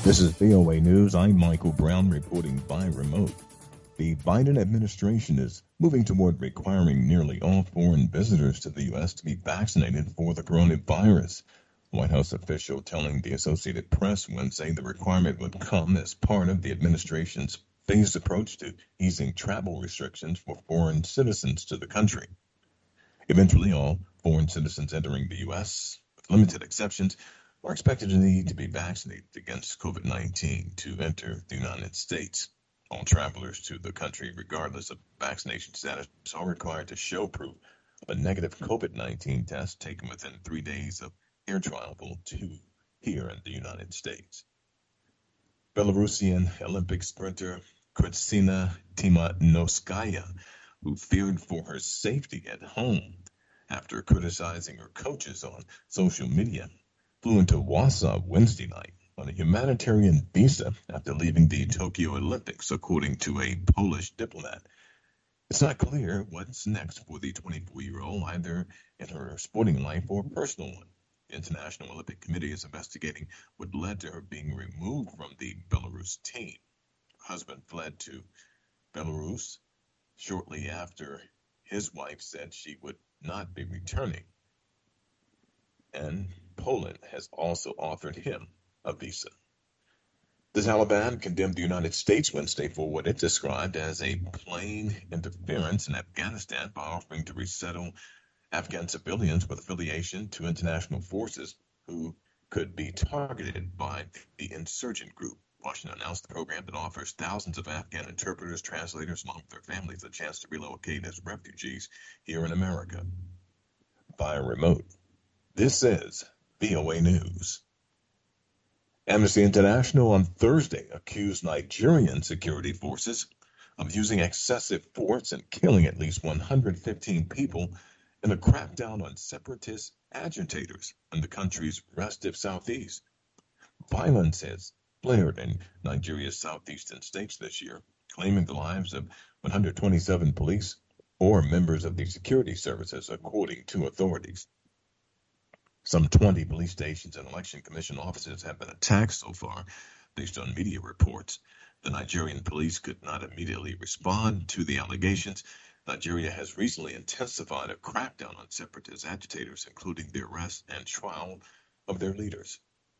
This is VOA News. I'm Michael Brown reporting by remote. The Biden administration is moving toward requiring nearly all foreign visitors to the U.S. to be vaccinated for the coronavirus. White House official telling the Associated Press Wednesday the requirement would come as part of the administration's phased approach to easing travel restrictions for foreign citizens to the country. Eventually, all foreign citizens entering the U.S., with limited exceptions, are expected to need to be vaccinated against COVID-19 to enter the United States. All travelers to the country, regardless of vaccination status, are required to show proof of a negative COVID-19 test taken within 3 days of air travel to here in the United States. Belarusian Olympic sprinter Kristina Timanovskaya, who feared for her safety at home after criticizing her coaches on social media, flew into Warsaw Wednesday night on a humanitarian visa after leaving the Tokyo Olympics, according to a Polish diplomat. It's not clear what's next for the 24-year-old, either in her sporting life or personal one. The International Olympic Committee is investigating what led to her being removed from the Belarus team. Her husband fled to Belarus shortly after his wife said she would not be returning, and Poland has also offered him a visa. The Taliban condemned the United States Wednesday for what it described as a plain interference in Afghanistan by offering to resettle Afghan civilians with affiliation to international forces who could be targeted by the insurgent group. Washington announced the program that offers thousands of Afghan interpreters, translators, along with their families, a chance to relocate as refugees here in America via remote. This is VOA News. Amnesty International on Thursday accused Nigerian security forces of using excessive force and killing at least 115 people in a crackdown on separatist agitators in the country's restive southeast. Violence has flared in Nigeria's southeastern states this year, claiming the lives of 127 police or members of the security services, according to authorities. Some 20 police stations and election commission offices have been attacked so far, based on media reports. The Nigerian police could not immediately respond to the allegations. Nigeria has recently intensified a crackdown on separatist agitators, including the arrest and trial of their leaders.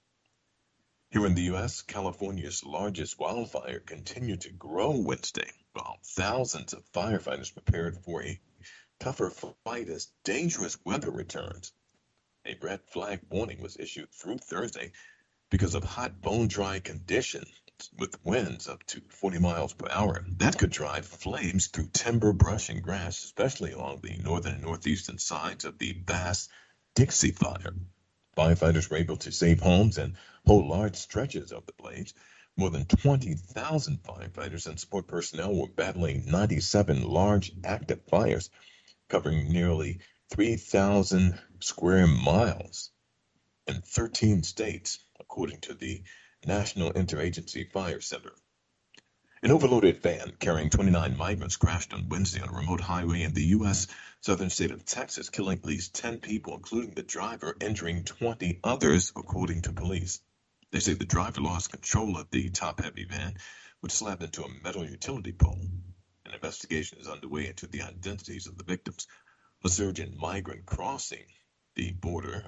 Here in the U.S., California's largest wildfire continued to grow Wednesday, while thousands of firefighters prepared for a tougher fight as dangerous weather returns. A red flag warning was issued through Thursday because of hot, bone-dry conditions with winds up to 40 miles per hour. That could drive flames through timber, brush, and grass, especially along the northern and northeastern sides of the vast Dixie Fire. Firefighters were able to save homes and hold large stretches of the blaze. More than 20,000 firefighters and support personnel were battling 97 large active fires, covering nearly 3,000 square miles in 13 states, according to the National Interagency Fire Center. An overloaded van carrying 29 migrants crashed on Wednesday on a remote highway in the U.S. southern state of Texas, killing at least 10 people, including the driver, injuring 20 others, according to police. They say the driver lost control of the top-heavy van, which slammed into a metal utility pole. An investigation is underway into the identities of the victims. A surge in migrants crossing the border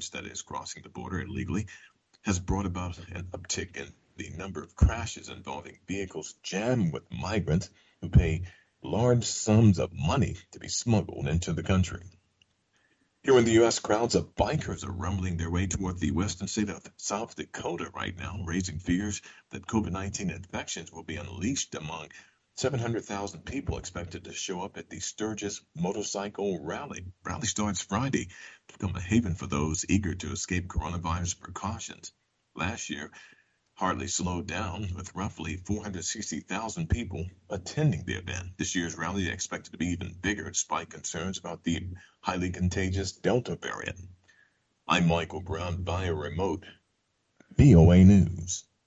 illegally, has brought about an uptick in the number of crashes involving vehicles jammed with migrants who pay large sums of money to be smuggled into the country. Here in the U.S., crowds of bikers are rumbling their way toward the western state of South Dakota right now, raising fears that COVID-19 infections will be unleashed among 700,000 people expected to show up at the Sturgis Motorcycle Rally. Rally starts Friday to become a haven for those eager to escape coronavirus precautions. Last year hardly slowed down, with roughly 460,000 people attending the event. This year's rally is expected to be even bigger, despite concerns about the highly contagious Delta variant. I'm Michael Brown via remote, VOA News.